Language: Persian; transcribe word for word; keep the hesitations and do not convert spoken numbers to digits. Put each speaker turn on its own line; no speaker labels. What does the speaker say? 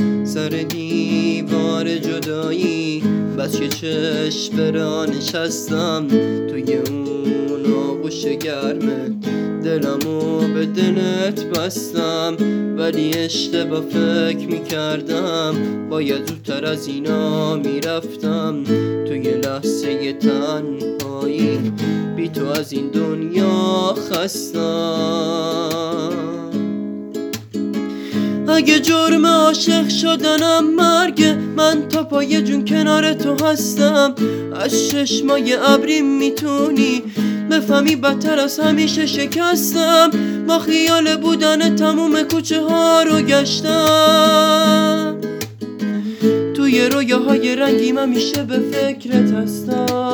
سر دیوار جدایی بس که چشم برا نشستم توی اون آغوش گرمه دلمو به دلت بستم ولی اشتباه فکر میکردم باید زودتر از اینا میرفتم توی لحظه تنهایی بی تو از این دنیا خستم اگه جرم عاشق شدنم مرگه من تا پای جون کنار تو هستم از چشمای ابری میتونی بفهمی بدتر از همیشه شکستم با خیال بودن تموم کوچه ها رو گشتم توی رویاهای رنگیم همیشه به فکرت هستم